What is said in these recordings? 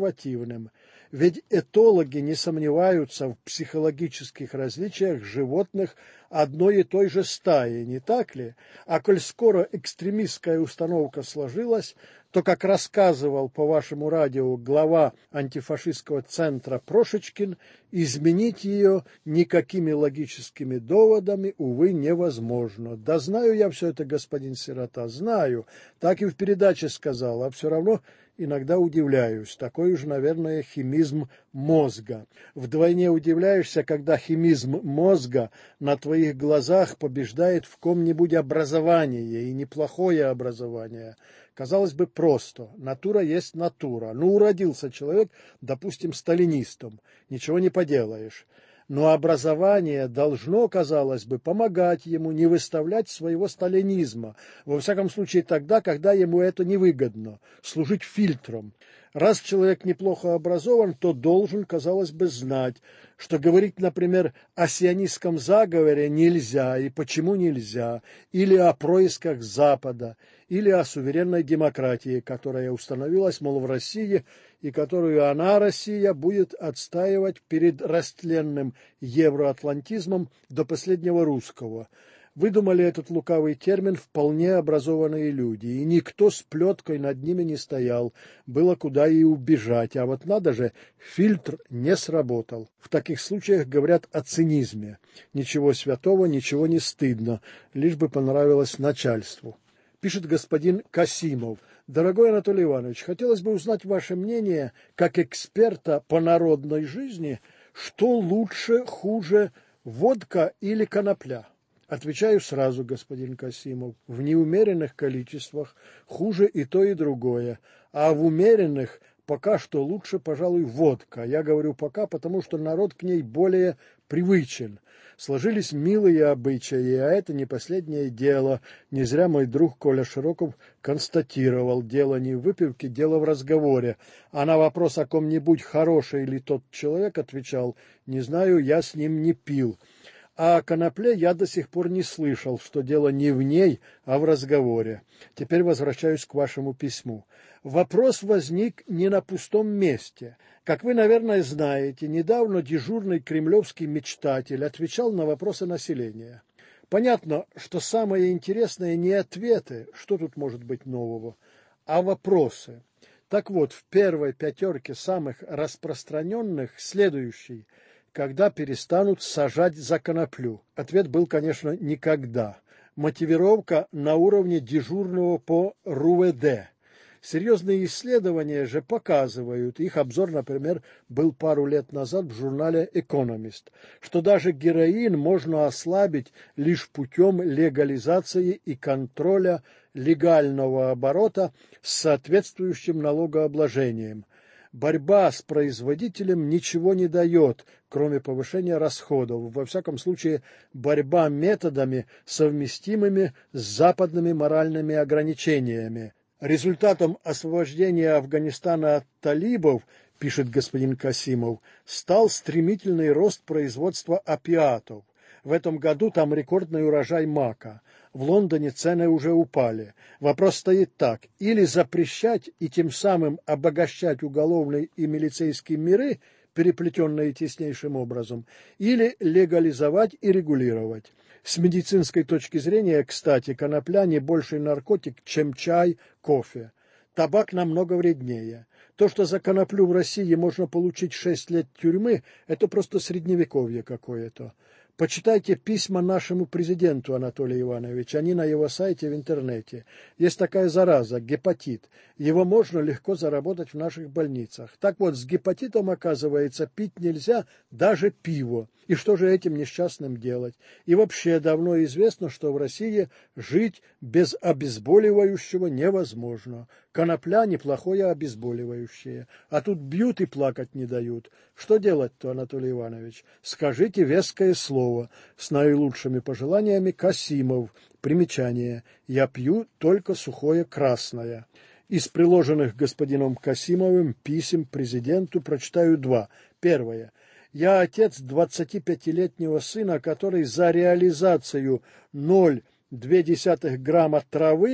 консервативным. Ведь этологи не сомневаются в психологических различиях животных одной и той же стаи, не так ли? А коль скоро экстремистская установка сложилась, то, как рассказывал по вашему радио глава антифашистского центра Прошечкин, изменить ее никакими логическими доводами, увы, невозможно. Да знаю я все это, господин Сирота, знаю. Так и в передаче сказал, а все равно иногда удивляюсь. Такой уж, наверное, химизм мозга. Вдвойне удивляешься, когда химизм мозга на твоих глазах побеждает в ком-нибудь образование, и неплохое образование. Казалось бы, просто. Натура есть натура. Ну, уродился человек, допустим, сталинистом. Ничего не поделаешь. Но образование должно, казалось бы, помогать ему не выставлять своего сталинизма. Во всяком случае, тогда, когда ему это невыгодно. Служить фильтром. Раз человек неплохо образован, то должен, казалось бы, знать, что говорить, например, о сионистском заговоре нельзя и почему нельзя, или о происках Запада, или о суверенной демократии, которая установилась, мол, в России, и которую она, Россия, будет отстаивать перед растленным евроатлантизмом до последнего русского. Выдумали этот лукавый термин вполне образованные люди, и никто с плеткой над ними не стоял, было куда и убежать, а вот надо же, фильтр не сработал. В таких случаях говорят о цинизме. Ничего святого, ничего не стыдно, лишь бы понравилось начальству. Пишет господин Касимов. Дорогой Анатолий Иванович, хотелось бы узнать ваше мнение, как эксперта по народной жизни, что лучше, хуже, водка или конопля? Отвечаю сразу, господин Касимов, в неумеренных количествах хуже и то, и другое, а в умеренных пока что лучше, пожалуй, водка. Я говорю пока, потому что народ к ней более привычен. Сложились милые обычаи, а это не последнее дело. Не зря мой друг Коля Широков констатировал, дело не в выпивке, дело в разговоре. А на вопрос о ком-нибудь, хороший ли тот человек, отвечал, не знаю, я с ним не пил. А о конопле я до сих пор не слышал, что дело не в ней, а в разговоре. Теперь возвращаюсь к вашему письму. Вопрос возник не на пустом месте. Как вы, наверное, знаете, недавно дежурный кремлевский мечтатель отвечал на вопросы населения. Понятно, что самое интересное не ответы, что тут может быть нового, а вопросы. Так вот, в первой пятерке самых распространенных следующий – когда перестанут сажать за коноплю? Ответ был, конечно, никогда. Мотивировка на уровне дежурного по РУВД. Серьезные исследования же показывают, их обзор, например, был пару лет назад в журнале «Экономист», что даже героин можно ослабить лишь путем легализации и контроля легального оборота с соответствующим налогообложением. Борьба с производителем ничего не дает, кроме повышения расходов. Во всяком случае, борьба методами, совместимыми с западными моральными ограничениями. Результатом освобождения Афганистана от талибов, пишет господин Касимов, стал стремительный рост производства опиатов. В этом году там рекордный урожай мака. В Лондоне цены уже упали. Вопрос стоит так. Или запрещать и тем самым обогащать уголовный и милицейские миры, переплетенные теснейшим образом, или легализовать и регулировать. С медицинской точки зрения, кстати, конопля не больший наркотик, чем чай, кофе. Табак намного вреднее. То, что за коноплю в России можно получить 6 лет тюрьмы, это просто средневековье какое-то. Почитайте письма нашему президенту, Анатолий Иванович, они на его сайте в интернете. Есть такая зараза, гепатит. Его можно легко заработать в наших больницах. Так вот, с гепатитом, оказывается, пить нельзя даже пиво. И что же этим несчастным делать? И вообще давно известно, что в России жить без обезболивающего невозможно. Конопля – неплохое обезболивающее. А тут бьют и плакать не дают. Что делать-то, Анатолий Иванович? Скажите веское слово. С наилучшими пожеланиями, Касимов. Примечание. Я пью только сухое красное. Из приложенных господином Касимовым писем президенту прочитаю 2. Первое. Я отец 25-летнего сына, который за реализацию 0,2 грамма травы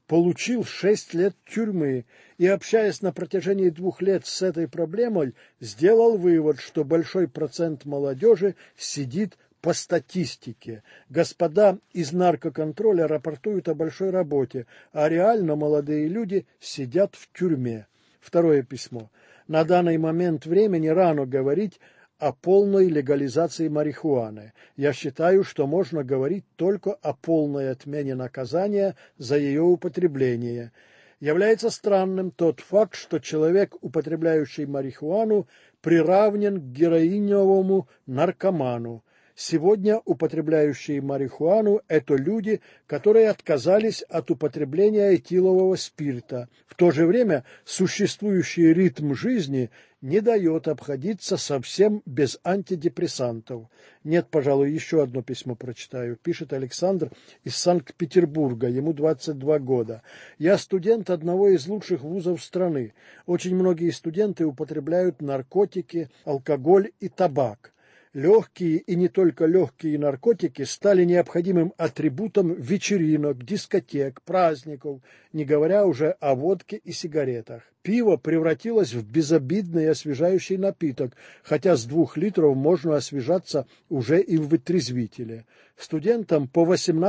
получил 6 лет тюрьмы и, общаясь на протяжении 2 лет с этой проблемой, сделал вывод, что большой процент молодежи сидит по статистике. Господа из наркоконтроля рапортуют о большой работе, а реально молодые люди сидят в тюрьме. Второе письмо. На данный момент времени рано говорить о полной легализации марихуаны. Я считаю, что можно говорить только о полной отмене наказания за ее употребление. Является странным тот факт, что человек, употребляющий марихуану, приравнен к героиновому наркоману. Сегодня употребляющие марихуану – это люди, которые отказались от употребления этилового спирта. В то же время существующий ритм жизни не дает обходиться совсем без антидепрессантов. Нет, пожалуй, еще одно письмо прочитаю. Пишет Александр из Санкт-Петербурга, ему 22 года. Я студент одного из лучших вузов страны. Очень многие студенты употребляют наркотики, алкоголь и табак. Легкие и не только легкие наркотики стали необходимым атрибутом вечеринок, дискотек, праздников, не говоря уже о водке и сигаретах. Пиво превратилось в безобидный освежающий напиток, хотя с 2 литров можно освежаться уже и в вытрезвителе. Студентам по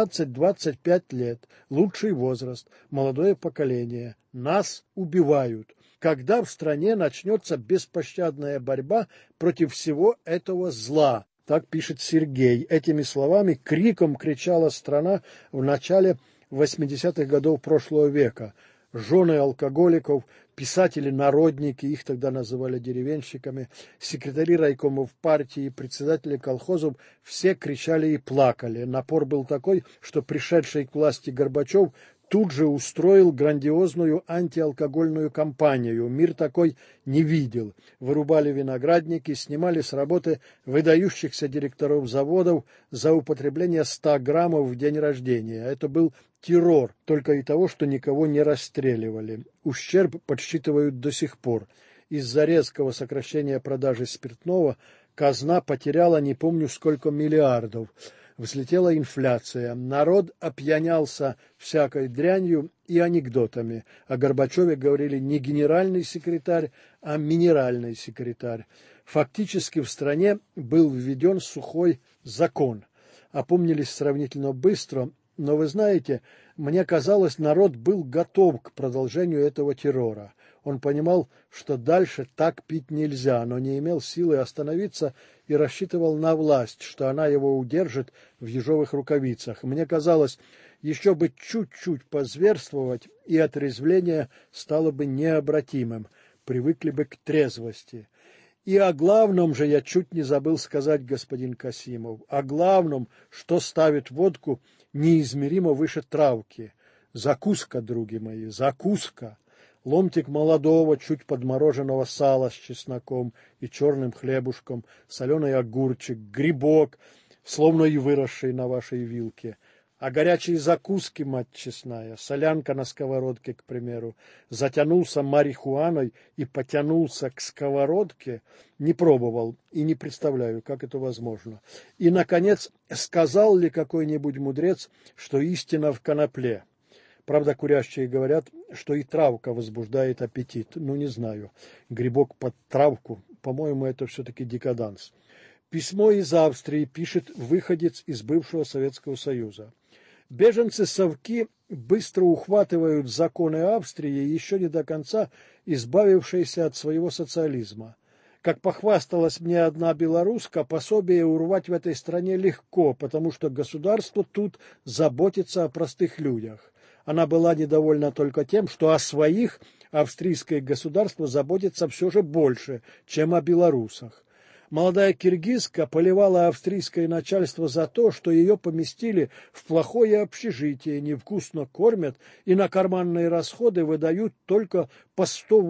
18-25 лет, лучший возраст, молодое поколение. Нас убивают. Когда в стране начнется беспощадная борьба против всего этого зла? Так пишет Сергей. Этими словами криком кричала страна в начале 80-х годов прошлого века. Жены алкоголиков, писатели-народники, их тогда называли деревенщиками, секретари райкомов партии, председатели колхозов, все кричали и плакали. Напор был такой, что пришедший к власти Горбачев тут же устроил грандиозную антиалкогольную кампанию. Мир такой не видел. Вырубали виноградники, снимали с работы выдающихся директоров заводов за употребление 100 граммов в день рождения. Это был террор, только и того, что никого не расстреливали. Ущерб подсчитывают до сих пор. Из-за резкого сокращения продажи спиртного казна потеряла не помню сколько миллиардов. Взлетела инфляция, народ опьянялся всякой дрянью и анекдотами. О Горбачеве говорили не генеральный секретарь, а минеральный секретарь. Фактически в стране был введен сухой закон. Опомнились сравнительно быстро, но вы знаете, мне казалось, народ был готов к продолжению этого террора. Он понимал, что дальше так пить нельзя, но не имел силы остановиться и рассчитывал на власть, что она его удержит в ежовых рукавицах. Мне казалось, еще бы чуть-чуть позверствовать, и отрезвление стало бы необратимым, привыкли бы к трезвости. И о главном же я чуть не забыл сказать, господин Касимов, о главном, что ставит водку неизмеримо выше травки. Закуска, други мои, закуска. Ломтик молодого, чуть подмороженного сала с чесноком и черным хлебушком, соленый огурчик, грибок, словно и выросший на вашей вилке. А горячие закуски, мать честная, солянка на сковородке, к примеру, затянулся марихуаной и потянулся к сковородке, не пробовал и не представляю, как это возможно. И, наконец, сказал ли какой-нибудь мудрец, что истина в конопле? Правда, курящие говорят, что и травка возбуждает аппетит. Ну, не знаю. Грибок под травку, по-моему, это все-таки декаданс. Письмо из Австрии пишет выходец из бывшего Советского Союза. Беженцы-совки быстро ухватывают законы Австрии, еще не до конца избавившиеся от своего социализма. Как похвасталась мне одна белоруска, пособие урвать в этой стране легко, потому что государство тут заботится о простых людях. Она была недовольна только тем, что о своих австрийское государство заботится все же больше, чем о белорусах. Молодая киргизка поливала австрийское начальство за то, что ее поместили в плохое общежитие, невкусно кормят и на карманные расходы выдают только по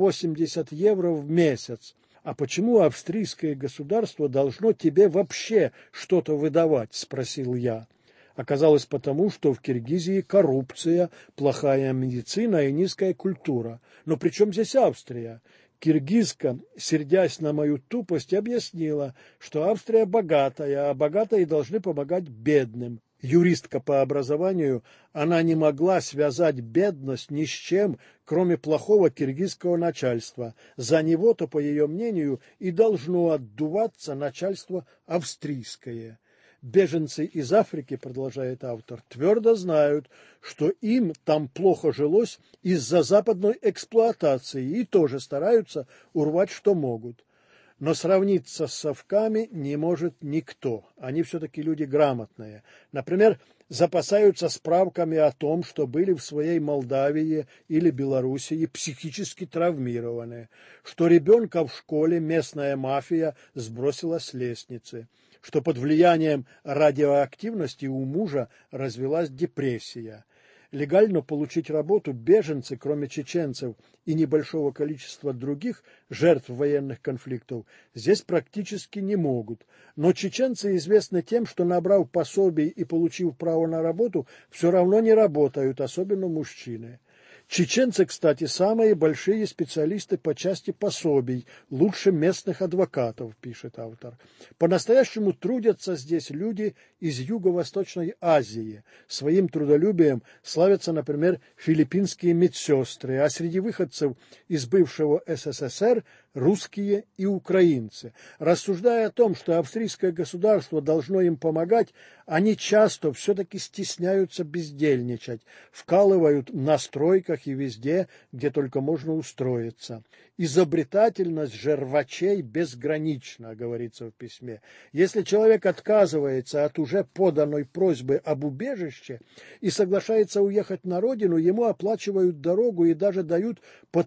180 евро в месяц. «А почему австрийское государство должно тебе вообще что-то выдавать?» – спросил я. Оказалось потому, что в Киргизии коррупция, плохая медицина и низкая культура. Но при чем здесь Австрия? Киргизка, сердясь на мою тупость, объяснила, что Австрия богатая, а богатые должны помогать бедным. Юристка по образованию, она не могла связать бедность ни с чем, кроме плохого киргизского начальства. За него-то, по ее мнению, и должно отдуваться начальство австрийское. Беженцы из Африки, продолжает автор, твердо знают, что им там плохо жилось из-за западной эксплуатации и тоже стараются урвать, что могут. Но сравниться с совками не может никто. Они все-таки люди грамотные. Например, запасаются справками о том, что были в своей Молдавии или Белоруссии психически травмированы, что ребенка в школе местная мафия сбросила с лестницы, что под влиянием радиоактивности у мужа развилась депрессия. Легально получить работу беженцы, кроме чеченцев и небольшого количества других жертв военных конфликтов, здесь практически не могут. Но чеченцы известны тем, что, набрав пособий и получив право на работу, все равно не работают, особенно мужчины. Чеченцы, кстати, самые большие специалисты по части пособий, лучше местных адвокатов, пишет автор. По-настоящему трудятся здесь люди из Юго-Восточной Азии. Своим трудолюбием славятся, например, филиппинские медсестры, а среди выходцев из бывшего СССР русские и украинцы. Рассуждая о том, что австрийское государство должно им помогать, они часто все-таки стесняются бездельничать, вкалывают на стройках и везде, где только можно устроиться. Изобретательность же рвачей безгранична, говорится в письме. Если человек отказывается от уже поданной просьбы об убежище и соглашается уехать на родину, ему оплачивают дорогу и даже дают по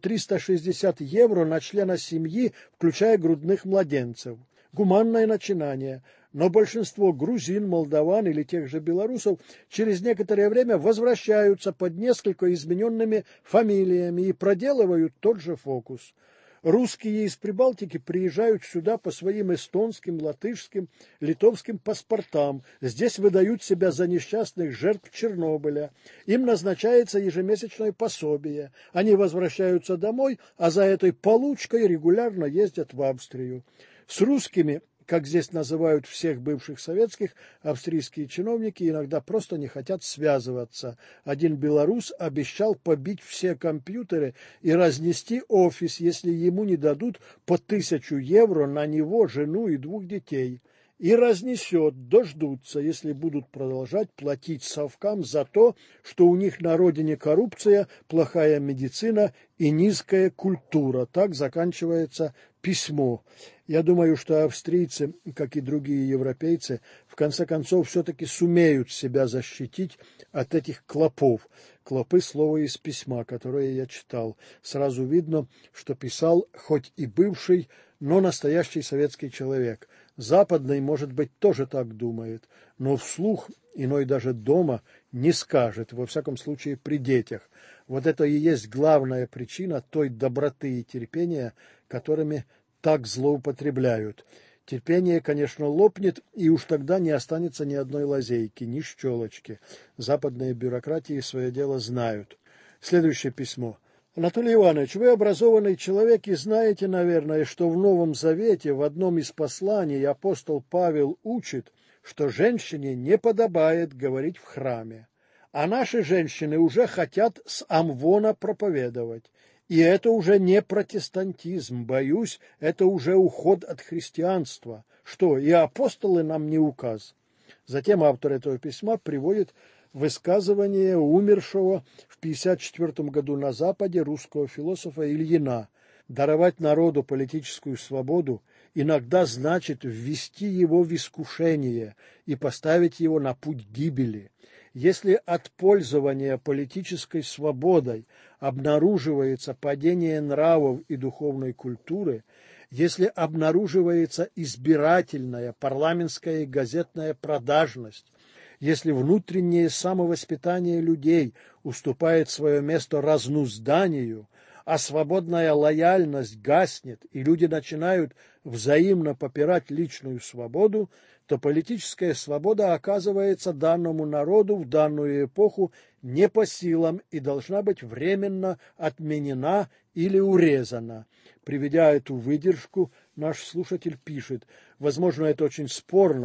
360 евро на члена семьи, включая грудных младенцев. Гуманное начинание. Но большинство грузин, молдаван или тех же белорусов через некоторое время возвращаются под несколько измененными фамилиями и проделывают тот же фокус. Русские из Прибалтики приезжают сюда по своим эстонским, латышским, литовским паспортам. Здесь выдают себя за несчастных жертв Чернобыля. Им назначается ежемесячное пособие. Они возвращаются домой, а за этой получкой регулярно ездят в Австрию. С русскими, как здесь называют всех бывших советских, австрийские чиновники иногда просто не хотят связываться. Один белорус обещал побить все компьютеры и разнести офис, если ему не дадут по 1000 евро на него, жену и 2 детей. И разнесет, дождутся, если будут продолжать платить совкам за то, что у них на родине коррупция, плохая медицина и низкая культура. Так заканчивается письмо. Я думаю, что австрийцы, как и другие европейцы, в конце концов все-таки сумеют себя защитить от этих клопов. Клопы — слово из письма, которое я читал. Сразу видно, что писал хоть и бывший, но настоящий советский человек. Западный, может быть, тоже так думает, но вслух, иной даже дома, не скажет, во всяком случае при детях. Вот это и есть главная причина той доброты и терпения, которыми так злоупотребляют. Терпение, конечно, лопнет, и уж тогда не останется ни одной лазейки, ни щелочки. Западные бюрократии свое дело знают. Следующее письмо. Анатолий Иванович, вы образованный человек и знаете, наверное, что в Новом Завете в одном из посланий апостол Павел учит, что женщине не подобает говорить в храме. А наши женщины уже хотят с амвона проповедовать. И это уже не протестантизм, боюсь, это уже уход от христианства. Что, и апостолы нам не указ? Затем автор этого письма приводит высказывание умершего в 1954 году на Западе русского философа Ильина. Даровать народу политическую свободу иногда значит ввести его в искушение и поставить его на путь гибели. Если от пользования политической свободой обнаруживается падение нравов и духовной культуры, если обнаруживается избирательная парламентская и газетная продажность, если внутреннее самовоспитание людей уступает свое место разнузданию, а свободная лояльность гаснет, и люди начинают взаимно попирать личную свободу, то политическая свобода оказывается данному народу в данную эпоху не по силам и должна быть временно отменена или урезана. Приведя эту выдержку, наш слушатель пишет: возможно, это очень спорно,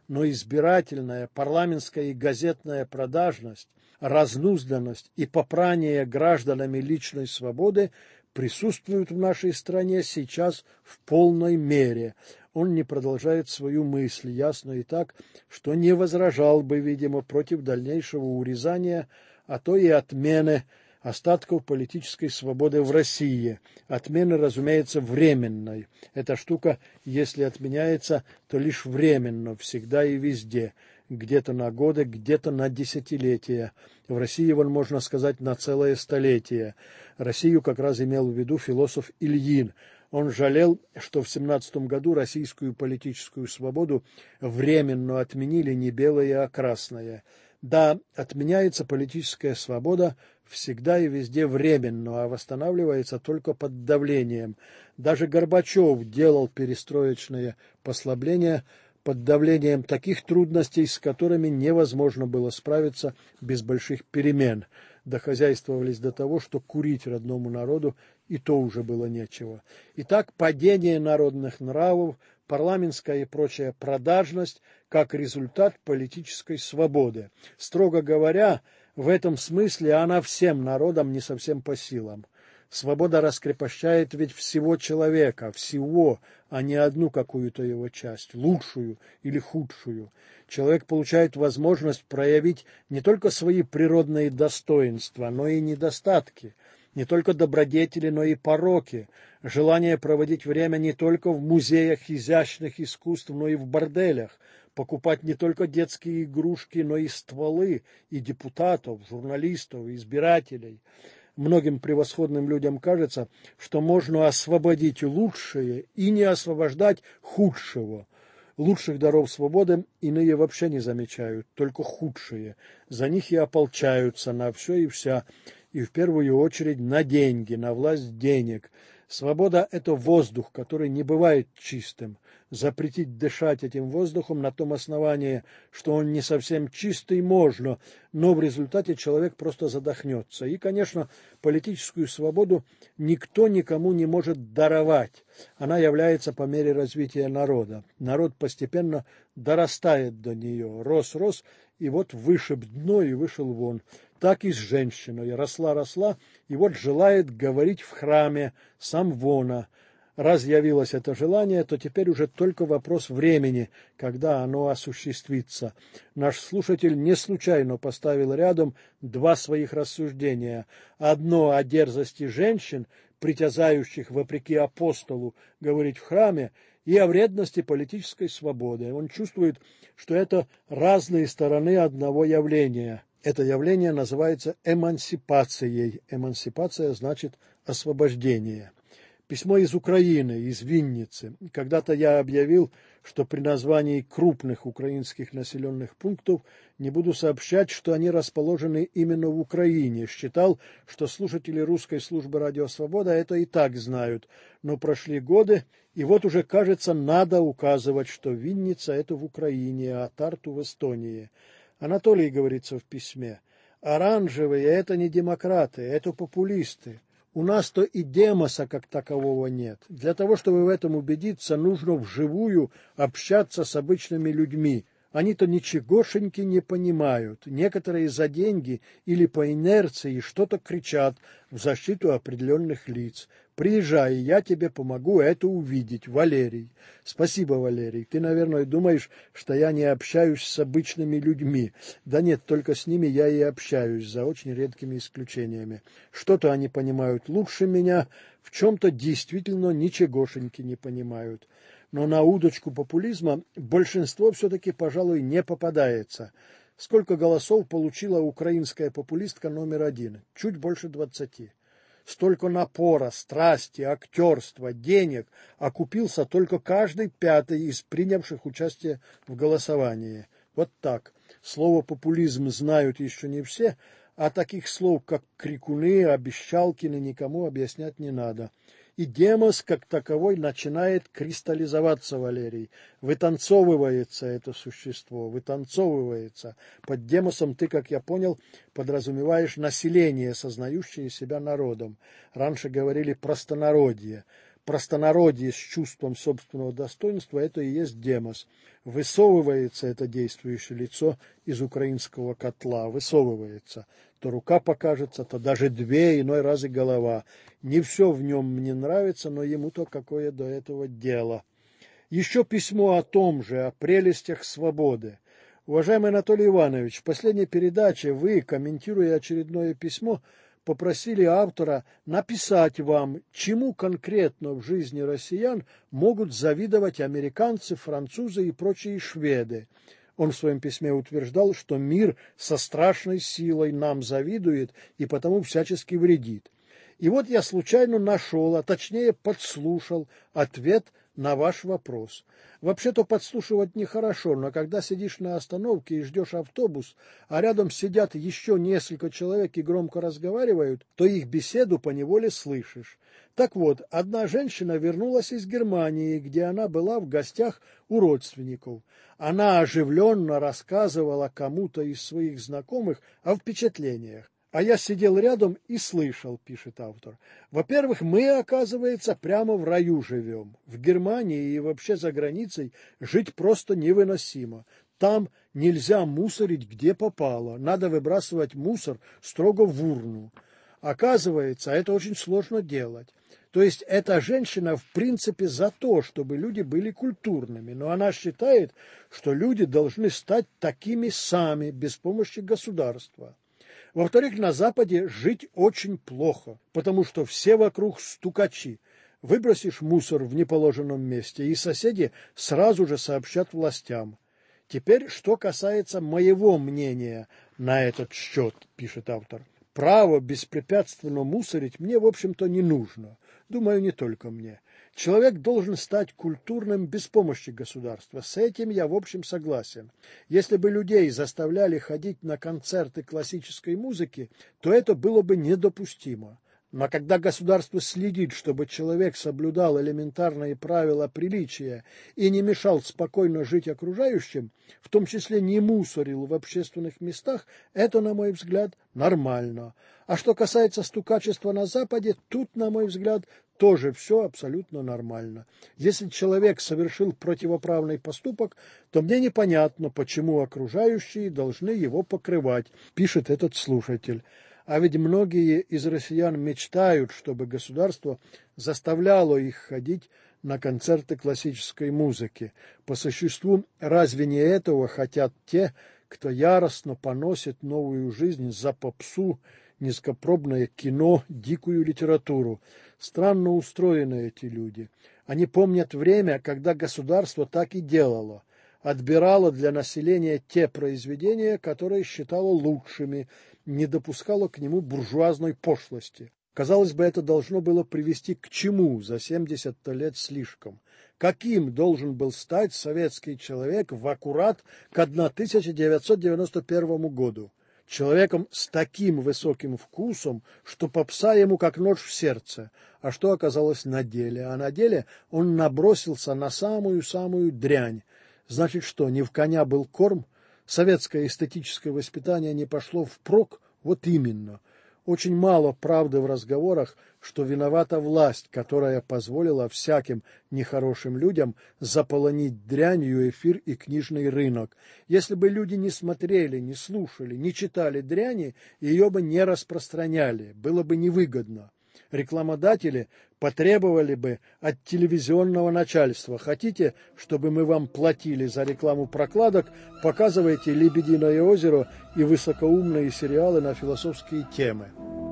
но избирательная, парламентская и газетная продажность, разнузданность и попрание гражданами личной свободы присутствуют в нашей стране сейчас в полной мере. Он не продолжает свою мысль, ясно и так, что не возражал бы, видимо, против дальнейшего урезания, а то и отмены остатков политической свободы в России. Отмены, разумеется, временной. Эта штука, если отменяется, то лишь временно, всегда и везде. Где-то на годы, где-то на десятилетия. В России, вон, можно сказать, на целое столетие. Россию как раз имел в виду философ Ильин. Он жалел, что в 17 году российскую политическую свободу временно отменили не белое, а красное. Да, отменяется политическая свобода всегда и везде временно, а восстанавливается только под давлением. Даже Горбачев делал перестроечные послабления под давлением таких трудностей, с которыми невозможно было справиться без больших перемен. Дохозяйствовались до того, что курить родному народу и то уже было нечего. Итак, падение народных нравов, парламентская и прочая продажность как результат политической свободы. Строго говоря, в этом смысле она всем народам не совсем по силам. Свобода раскрепощает ведь всего человека, всего, а не одну какую-то его часть, лучшую или худшую. Человек получает возможность проявить не только свои природные достоинства, но и недостатки, не только добродетели, но и пороки, желание проводить время не только в музеях изящных искусств, но и в борделях, покупать не только детские игрушки, но и стволы, и депутатов, журналистов, избирателей. Многим превосходным людям кажется, что можно освободить лучшее и не освобождать худшего. Лучших даров свободы иные вообще не замечают, только худшие. За них и ополчаются на все и вся, и в первую очередь на деньги, на власть денег. Свобода – это воздух, который не бывает чистым. Запретить дышать этим воздухом на том основании, что он не совсем чистый, можно, но в результате человек просто задохнется. И, конечно, политическую свободу никто никому не может даровать. Она является по мере развития народа. Народ постепенно дорастает до нее. Рос, и вот вышиб дно и вышел вон. Так и с женщиной. Росла, и вот желает говорить в храме сам вона. Раз явилось это желание, то теперь уже только вопрос времени, когда оно осуществится. Наш слушатель не случайно поставил рядом два своих рассуждения. Одно о дерзости женщин, притязающих, вопреки апостолу, говорить в храме, и о вредности политической свободы. Он чувствует, что это разные стороны одного явления. Это явление называется эмансипацией. Эмансипация значит освобождение. Письмо из Украины, из Винницы. Когда-то я объявил, что при названии крупных украинских населенных пунктов не буду сообщать, что они расположены именно в Украине. Считал, что слушатели русской службы «Радио Свобода» это и так знают. Но прошли годы, и вот уже, кажется, надо указывать, что Винница – это в Украине, а Тарту – в Эстонии. Анатолий, говорится в письме, оранжевые – это не демократы, это популисты. У нас-то и демоса как такового нет. Для того, чтобы в этом убедиться, нужно вживую общаться с обычными людьми. Они-то ничегошеньки не понимают. Некоторые за деньги или по инерции что-то кричат в защиту определенных лиц. Приезжай, я тебе помогу это увидеть, Валерий. Спасибо, Валерий. Ты, наверное, думаешь, что я не общаюсь с обычными людьми. Да нет, только с ними я и общаюсь, за очень редкими исключениями. Что-то они понимают лучше меня, в чем-то действительно ничегошеньки не понимают. Но на удочку популизма большинство все-таки, пожалуй, не попадается. Сколько голосов получила украинская популистка номер 1? Чуть больше 20. Столько напора, страсти, актерства, денег окупился только каждый пятый из принявших участие в голосовании. Вот так. Слово «популизм» знают еще не все, а таких слов, как крикуны, обещалкины, никому объяснять не надо. И демос, как таковой, начинает кристаллизоваться, Валерий. Вытанцовывается это существо, вытанцовывается. Под демосом ты, как я понял, подразумеваешь население, сознающее себя народом. Раньше говорили простонародье. простонародье с чувством собственного достоинства, это и есть демос. Высовывается это действующее лицо из украинского котла, высовывается. То рука покажется, то даже две, иной раз и голова. Не все в нем мне нравится, но ему-то какое до этого дело. Еще письмо о том же, о прелестях свободы. Уважаемый Анатолий Иванович, в последней передаче вы, комментируя очередное письмо, попросили автора написать вам, чему конкретно в жизни россиян могут завидовать американцы, французы и прочие шведы. Он в своем письме утверждал, что мир со страшной силой нам завидует и потому всячески вредит. И вот я случайно нашел, а точнее подслушал ответ на ваш вопрос. Вообще-то подслушивать нехорошо, но когда сидишь на остановке и ждешь автобус, а рядом сидят еще несколько человек и громко разговаривают, то их беседу поневоле слышишь. Так вот, одна женщина вернулась из Германии, где она была в гостях у родственников. Она оживленно рассказывала кому-то из своих знакомых о впечатлениях. А я сидел рядом и слышал, пишет автор. Во-первых, мы, оказывается, прямо в раю живем. В Германии и вообще за границей жить просто невыносимо. Там нельзя мусорить где попало. Надо выбрасывать мусор строго в урну. Оказывается, это очень сложно делать. То есть эта женщина в принципе за то, чтобы люди были культурными. Но она считает, что люди должны стать такими сами, без помощи государства. Во-вторых, на Западе жить очень плохо, потому что все вокруг стукачи. Выбросишь мусор в неположенном месте, и соседи сразу же сообщат властям. Теперь, что касается моего мнения на этот счет, пишет автор. Право беспрепятственно мусорить мне, в общем-то, не нужно. Думаю, не только мне. Человек должен стать культурным без помощи государства. С этим я, в общем, согласен. Если бы людей заставляли ходить на концерты классической музыки, то это было бы недопустимо. Но когда государство следит, чтобы человек соблюдал элементарные правила приличия и не мешал спокойно жить окружающим, в том числе не мусорил в общественных местах, это, на мой взгляд, нормально. А что касается стукачества на Западе, тут, на мой взгляд, тоже все абсолютно нормально. Если человек совершил противоправный поступок, то мне непонятно, почему окружающие должны его покрывать, пишет этот слушатель. А ведь многие из россиян мечтают, чтобы государство заставляло их ходить на концерты классической музыки. По существу, разве не этого хотят те, кто яростно поносит новую жизнь за попсу, низкопробное кино, дикую литературу? Странно устроены эти люди. Они помнят время, когда государство так и делало. Отбирало для населения те произведения, которые считало лучшими, не допускало к нему буржуазной пошлости. Казалось бы, это должно было привести к чему за 70 лет слишком? Каким должен был стать советский человек в аккурат к 1991 году? Человеком с таким высоким вкусом, что попса ему как нож в сердце. А что оказалось на деле? А на деле он набросился на самую-самую дрянь. Значит что, не в коня был корм? Советское эстетическое воспитание не пошло впрок? Вот именно. Очень мало правды в разговорах, что виновата власть, которая позволила всяким нехорошим людям заполонить дрянью эфир и книжный рынок. Если бы люди не смотрели, не слушали, не читали дряни, ее бы не распространяли, было бы невыгодно. Рекламодатели потребовали бы от телевизионного начальства: хотите, чтобы мы вам платили за рекламу прокладок, показывайте «Лебединое озеро» и высокоумные сериалы на философские темы.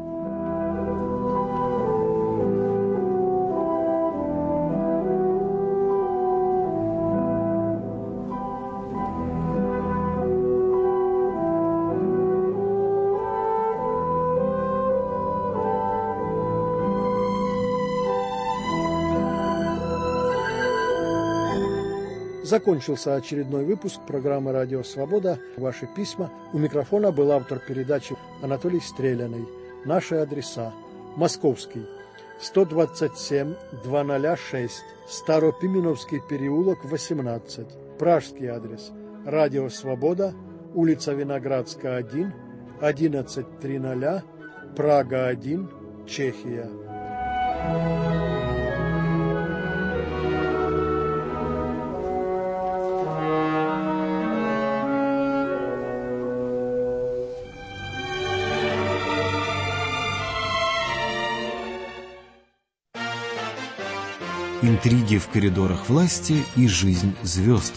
Закончился очередной выпуск программы «Радио Свобода». Ваши письма. У микрофона был автор передачи Анатолий Стреляный. Наши адреса: Московский, 127-206, Старопименовский переулок, 18. Пражский адрес: Радио Свобода, улица Виноградская, 1, 1100, Прага, 1, Чехия. интриги в коридорах власти и жизнь звезд.